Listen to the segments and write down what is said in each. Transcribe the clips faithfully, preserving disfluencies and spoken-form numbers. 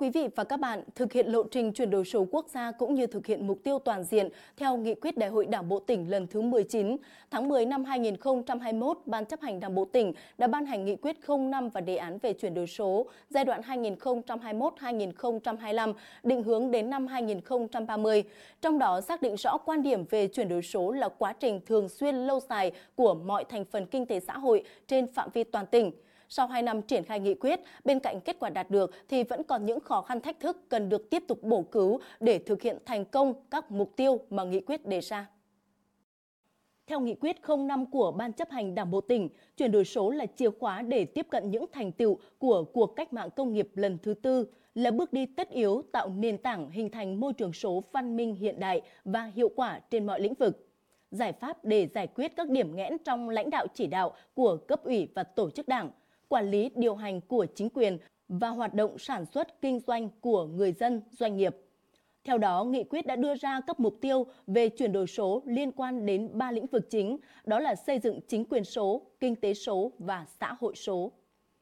quý vị và các bạn, thực hiện lộ trình chuyển đổi số quốc gia cũng như thực hiện mục tiêu toàn diện theo nghị quyết Đại hội Đảng bộ tỉnh lần thứ mười chín, tháng mười năm hai nghìn không trăm hai mươi mốt, Ban chấp hành Đảng bộ tỉnh đã ban hành nghị quyết không năm và đề án về chuyển đổi số giai đoạn hai nghìn không trăm hai mươi mốt đến hai nghìn không trăm hai mươi lăm, định hướng đến năm hai nghìn không trăm ba mươi. Trong đó xác định rõ quan điểm về chuyển đổi số là quá trình thường xuyên lâu dài của mọi thành phần kinh tế xã hội trên phạm vi toàn tỉnh. Sau hai năm triển khai nghị quyết, bên cạnh kết quả đạt được thì vẫn còn những khó khăn thách thức cần được tiếp tục bổ cứu để thực hiện thành công các mục tiêu mà nghị quyết đề ra. Theo nghị quyết không năm của Ban chấp hành Đảng bộ tỉnh, chuyển đổi số là chìa khóa để tiếp cận những thành tựu của cuộc cách mạng công nghiệp lần thứ tư, là bước đi tất yếu tạo nền tảng hình thành môi trường số văn minh hiện đại và hiệu quả trên mọi lĩnh vực. Giải pháp để giải quyết các điểm nghẽn trong lãnh đạo chỉ đạo của cấp ủy và tổ chức đảng, quản lý điều hành của chính quyền và hoạt động sản xuất kinh doanh của người dân, doanh nghiệp. Theo đó, nghị quyết đã đưa ra các mục tiêu về chuyển đổi số liên quan đến ba lĩnh vực chính, đó là xây dựng chính quyền số, kinh tế số và xã hội số.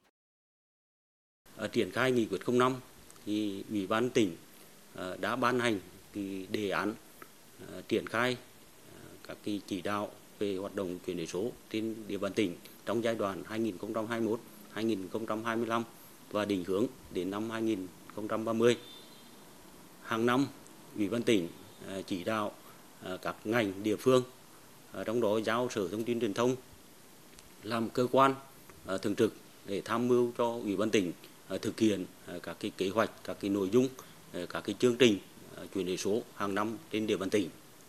Ở triển khai nghị quyết không năm, thì Ủy ban tỉnh đã ban hành cái đề án triển khai các cái chỉ đạo về hoạt động chuyển đổi số trên địa bàn tỉnh trong giai đoạn hai nghìn không trăm hai mươi mốt đến hai nghìn không trăm hai mươi lăm và định hướng đến năm hai nghìn không trăm ba mươi. Hàng năm, Ủy ban tỉnh chỉ đạo các ngành địa phương, trong đó giao Sở Thông tin Truyền thông làm cơ quan thường trực để tham mưu cho Ủy ban tỉnh thực hiện các cái kế hoạch, các cái nội dung, các cái chương trình chuyển đổi số hàng năm trên địa bàn tỉnh.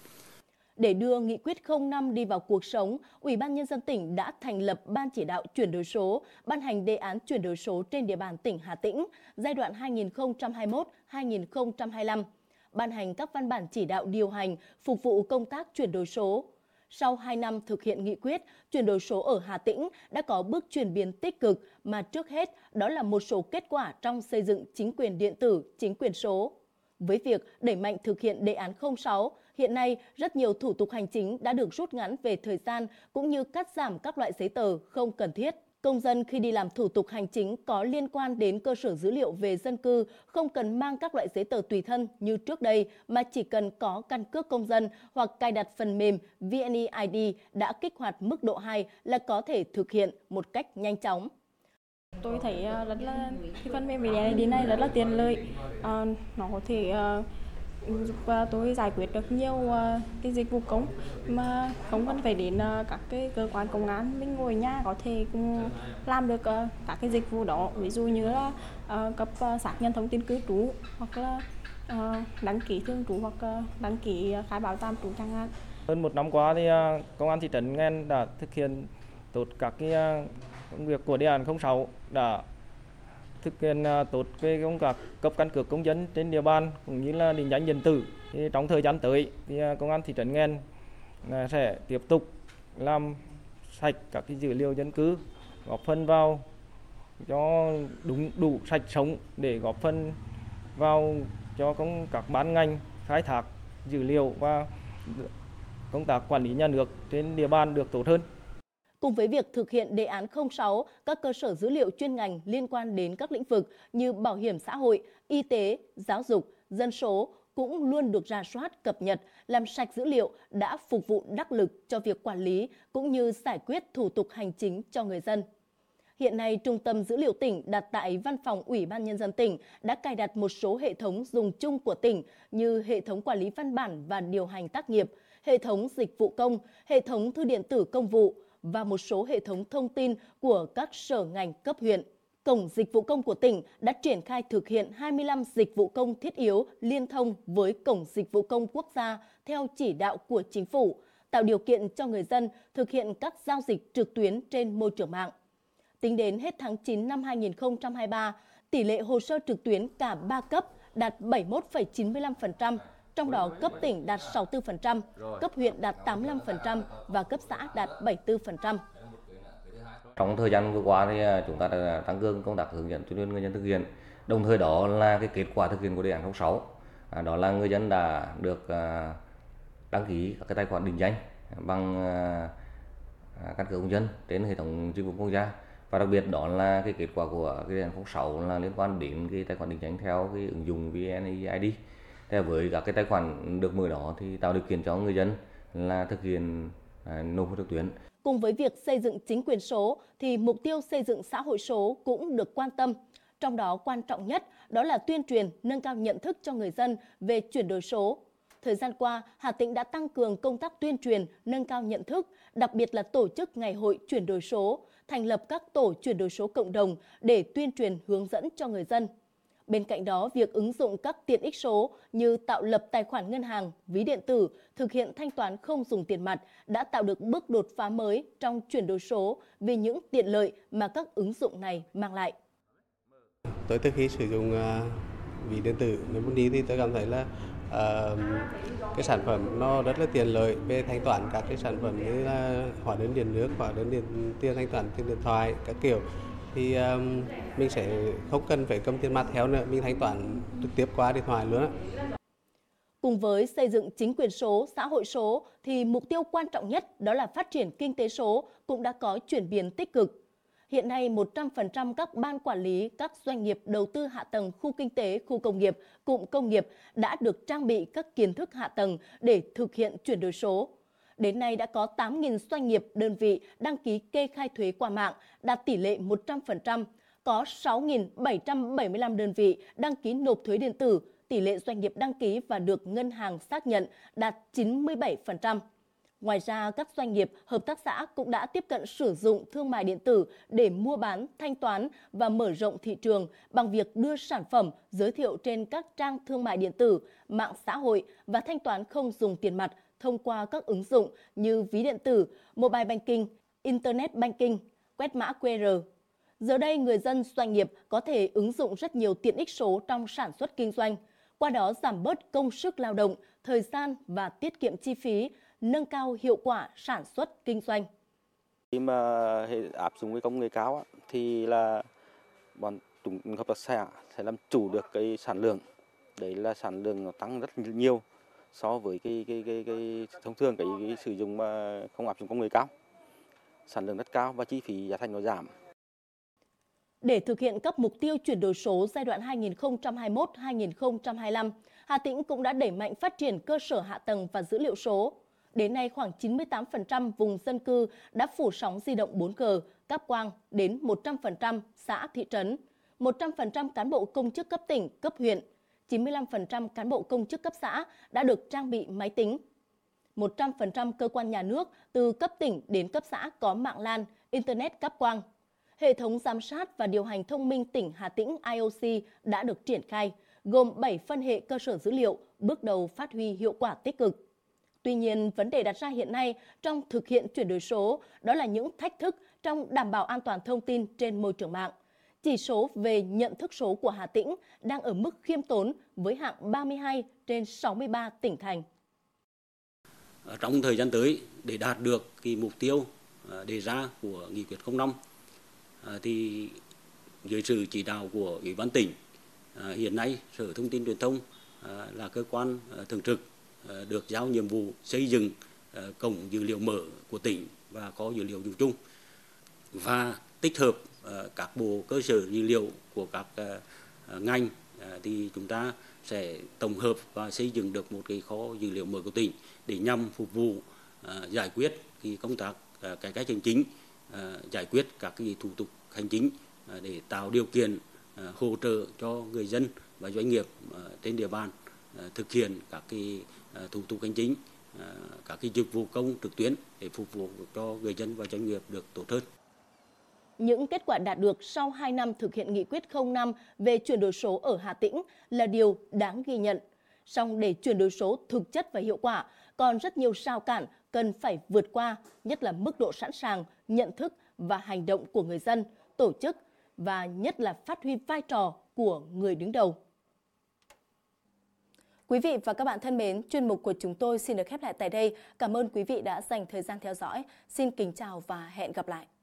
Để đưa nghị quyết không năm đi vào cuộc sống, Ủy ban Nhân dân tỉnh đã thành lập Ban chỉ đạo chuyển đổi số, ban hành đề án chuyển đổi số trên địa bàn tỉnh Hà Tĩnh giai đoạn hai nghìn không trăm hai mươi mốt đến hai nghìn không trăm hai mươi lăm, ban hành các văn bản chỉ đạo điều hành, phục vụ công tác chuyển đổi số. Sau hai năm thực hiện nghị quyết, chuyển đổi số ở Hà Tĩnh đã có bước chuyển biến tích cực, mà trước hết đó là một số kết quả trong xây dựng chính quyền điện tử, chính quyền số. Với việc đẩy mạnh thực hiện đề án không sáu, hiện nay rất nhiều thủ tục hành chính đã được rút ngắn về thời gian cũng như cắt giảm các loại giấy tờ không cần thiết. Công dân khi đi làm thủ tục hành chính có liên quan đến cơ sở dữ liệu về dân cư không cần mang các loại giấy tờ tùy thân như trước đây mà chỉ cần có căn cước công dân hoặc cài đặt phần mềm vê en e i đê đã kích hoạt mức độ hai là có thể thực hiện một cách nhanh chóng. Tôi thấy rất là cái phần mềm vê en e i đê này rất là tiện lợi, à, nó có thể uh, giúp tôi giải quyết được nhiều uh, cái dịch vụ công mà không cần phải đến uh, các cái cơ quan công an, mình ngồi nhà có thể cũng làm được uh, các cái dịch vụ đó, ví dụ như là uh, cấp uh, xác nhận thông tin cư trú hoặc là uh, đăng ký thường trú hoặc uh, đăng ký khai báo tạm trú chẳng hạn. Hơn một năm qua thì uh, công an thị trấn Nghèn đã thực hiện tốt các cái uh, công việc của đề án không sáu, đã thực hiện tốt về công tác cấp căn cước công dân trên địa bàn cũng như là định danh điện tử. Thì trong thời gian tới thì công an thị trấn Nghèn sẽ tiếp tục làm sạch các cái dữ liệu dân cư, góp phần vào cho đúng đủ sạch sống để góp phần vào cho công các ban ngành khai thác dữ liệu và công tác quản lý nhà nước trên địa bàn được tốt hơn. Cùng với việc thực hiện đề án không sáu, các cơ sở dữ liệu chuyên ngành liên quan đến các lĩnh vực như bảo hiểm xã hội, y tế, giáo dục, dân số cũng luôn được rà soát, cập nhật, làm sạch dữ liệu đã phục vụ đắc lực cho việc quản lý cũng như giải quyết thủ tục hành chính cho người dân. Hiện nay, Trung tâm Dữ liệu tỉnh đặt tại Văn phòng Ủy ban Nhân dân tỉnh đã cài đặt một số hệ thống dùng chung của tỉnh như hệ thống quản lý văn bản và điều hành tác nghiệp, hệ thống dịch vụ công, hệ thống thư điện tử công vụ, và một số hệ thống thông tin của các sở ngành cấp huyện. Cổng Dịch vụ Công của tỉnh đã triển khai thực hiện hai mươi lăm dịch vụ công thiết yếu liên thông với Cổng Dịch vụ Công Quốc gia theo chỉ đạo của Chính phủ, tạo điều kiện cho người dân thực hiện các giao dịch trực tuyến trên môi trường mạng. Tính đến hết tháng chín năm hai nghìn không trăm hai mươi ba, tỷ lệ hồ sơ trực tuyến cả ba cấp đạt bảy mươi mốt phẩy chín mươi lăm phần trăm, trong đó cấp tỉnh đạt sáu mươi tư phần trăm, cấp huyện đạt tám mươi lăm phần trăm và cấp xã đạt bảy mươi tư phần trăm. Trong thời gian vừa qua thì chúng ta đã tăng cường công tác hướng dẫn tuyên truyền người dân thực hiện. Đồng thời đó là cái kết quả thực hiện của đề án không sáu, à, đó là người dân đã được à, đăng ký các cái tài khoản định danh bằng à, căn cước công dân trên hệ thống dịch vụ quốc gia, Và đặc biệt đó là cái kết quả của cái đề án không sáu là liên quan đến cái tài khoản định danh theo cái ứng dụng vê en e i đê. Thế với các cái tài khoản được mở đó thì tạo điều kiện cho người dân là thực hiện à, nộp trực tuyến. Cùng với việc xây dựng chính quyền số thì mục tiêu xây dựng xã hội số cũng được quan tâm. Trong đó quan trọng nhất đó là tuyên truyền, nâng cao nhận thức cho người dân về chuyển đổi số. Thời gian qua, Hà Tĩnh đã tăng cường công tác tuyên truyền, nâng cao nhận thức, đặc biệt là tổ chức ngày hội chuyển đổi số, thành lập các tổ chuyển đổi số cộng đồng để tuyên truyền hướng dẫn cho người dân. Bên cạnh đó, việc ứng dụng các tiện ích số như tạo lập tài khoản ngân hàng, ví điện tử, thực hiện thanh toán không dùng tiền mặt đã tạo được bước đột phá mới trong chuyển đổi số vì những tiện lợi mà các ứng dụng này mang lại. Tôi từ khi sử dụng uh, ví điện tử nếu muốn đi thì tôi cảm thấy là uh, cái sản phẩm nó rất là tiện lợi về thanh toán các cái sản phẩm như là hóa đơn điện nước, hóa đơn điện tiền thanh toán trên điện thoại các kiểu. Thì um, mình sẽ không cần phải cầm tiền mặt theo nữa, mình thanh toán trực tiếp qua điện thoại luôn á. Cùng với xây dựng chính quyền số, xã hội số thì mục tiêu quan trọng nhất đó là phát triển kinh tế số cũng đã có chuyển biến tích cực. Hiện nay, một trăm phần trăm các ban quản lý, các doanh nghiệp đầu tư hạ tầng khu kinh tế, khu công nghiệp, cụm công nghiệp đã được trang bị các kiến thức hạ tầng để thực hiện chuyển đổi số. Đến nay đã có tám nghìn doanh nghiệp, đơn vị đăng ký kê khai thuế qua mạng, đạt tỷ lệ một trăm phần trăm. Có sáu nghìn bảy trăm bảy mươi lăm đơn vị đăng ký nộp thuế điện tử, tỷ lệ doanh nghiệp đăng ký và được ngân hàng xác nhận đạt chín mươi bảy phần trăm. Ngoài ra, các doanh nghiệp, hợp tác xã cũng đã tiếp cận sử dụng thương mại điện tử để mua bán, thanh toán và mở rộng thị trường bằng việc đưa sản phẩm giới thiệu trên các trang thương mại điện tử, mạng xã hội và thanh toán không dùng tiền mặt thông qua các ứng dụng như ví điện tử, mobile banking, internet banking, quét mã quy rờ. Giờ đây, người dân doanh nghiệp có thể ứng dụng rất nhiều tiện ích số trong sản xuất kinh doanh, qua đó giảm bớt công sức lao động, thời gian và tiết kiệm chi phí, nâng cao hiệu quả sản xuất kinh doanh. Khi mà áp dụng cái công nghệ cao thì là bọn chúng hợp tác xã sẽ làm chủ được cái sản lượng. Đấy là sản lượng nó tăng rất nhiều so với cái cái cái, cái thông thường cái, cái sử dụng mà không áp dụng công nghệ cao. Sản lượng rất cao và chi phí giá thành nó giảm. Để thực hiện các mục tiêu chuyển đổi số giai đoạn hai nghìn không trăm hai mươi mốt đến hai nghìn không trăm hai mươi lăm, Hà Tĩnh cũng đã đẩy mạnh phát triển cơ sở hạ tầng và dữ liệu số. Đến nay, khoảng chín mươi tám phần trăm vùng dân cư đã phủ sóng di động bốn G, cáp quang đến một trăm phần trăm xã, thị trấn, một trăm phần trăm cán bộ công chức cấp tỉnh, cấp huyện, chín mươi lăm phần trăm cán bộ công chức cấp xã đã được trang bị máy tính. một trăm phần trăm cơ quan nhà nước từ cấp tỉnh đến cấp xã có mạng LAN, Internet cáp quang. Hệ thống giám sát và điều hành thông minh tỉnh Hà Tĩnh I O C đã được triển khai, gồm bảy phân hệ cơ sở dữ liệu, bước đầu phát huy hiệu quả tích cực. Tuy nhiên, vấn đề đặt ra hiện nay trong thực hiện chuyển đổi số đó là những thách thức trong đảm bảo an toàn thông tin trên môi trường mạng. Chỉ số về nhận thức số của Hà Tĩnh đang ở mức khiêm tốn với hạng ba mươi hai trên sáu mươi ba tỉnh thành. Trong thời gian tới, để đạt được cái mục tiêu đề ra của nghị quyết không năm, thì dưới sự chỉ đạo của Ủy ban tỉnh, hiện nay Sở Thông tin Truyền thông là cơ quan thường trực được giao nhiệm vụ xây dựng cổng dữ liệu mở của tỉnh và có dữ liệu dùng chung và tích hợp các bộ cơ sở dữ liệu của các ngành, thì chúng ta sẽ tổng hợp và xây dựng được một cái kho dữ liệu mở của tỉnh để nhằm phục vụ giải quyết cái công tác cải cách hành chính, giải quyết các cái thủ tục hành chính để tạo điều kiện hỗ trợ cho người dân và doanh nghiệp trên địa bàn thực hiện các cái thủ tục hành chính, các cái dịch vụ công trực tuyến để phục vụ cho người dân và doanh nghiệp được tốt hơn. Những kết quả đạt được sau hai năm thực hiện nghị quyết không năm về chuyển đổi số ở Hà Tĩnh là điều đáng ghi nhận. Song để chuyển đổi số thực chất và hiệu quả, còn rất nhiều rào cản cần phải vượt qua, nhất là mức độ sẵn sàng, nhận thức và hành động của người dân, tổ chức và nhất là phát huy vai trò của người đứng đầu. Quý vị và các bạn thân mến, chuyên mục của chúng tôi xin được khép lại tại đây. Cảm ơn quý vị đã dành thời gian theo dõi. Xin kính chào và hẹn gặp lại.